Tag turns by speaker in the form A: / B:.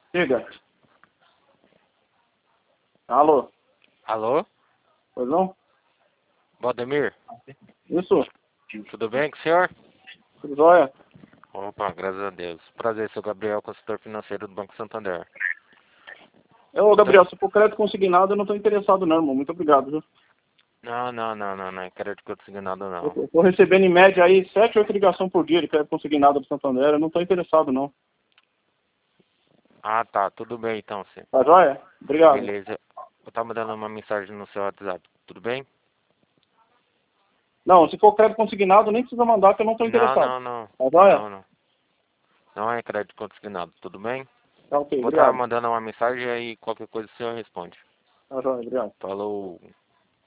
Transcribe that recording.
A: Diga. Alô?
B: Alô?
A: Pois não?
B: Valdemir?
A: Isso?
B: Tudo bem com o senhor?
A: Tudo jóia?
B: Opa, graças a Deus. Prazer, sou Gabriel, consultor financeiro do Banco Santander.
A: Ô, Gabriel, se for crédito consignado, eu não estou interessado não, irmão. Muito obrigado, viu?
B: Não é crédito consignado não.
A: Eu tô recebendo em média aí 7, 8 ligações por dia de crédito consignado do Santander. Eu não estou interessado não.
B: Ah, tá, tudo bem então, sim.
A: Tá jóia? Obrigado.
B: Beleza. Eu tava mandando uma mensagem no seu WhatsApp, tudo bem?
A: Não, se for crédito consignado, nem precisa mandar que eu não estou interessado.
B: Não.
A: Tá jóia?
B: Não. Não é crédito consignado, tudo bem?
A: Tá ok,
B: Vou estar
A: obrigado.
B: mandando uma mensagem aí qualquer coisa o senhor responde.
A: Tá jóia, obrigado.
B: Falou.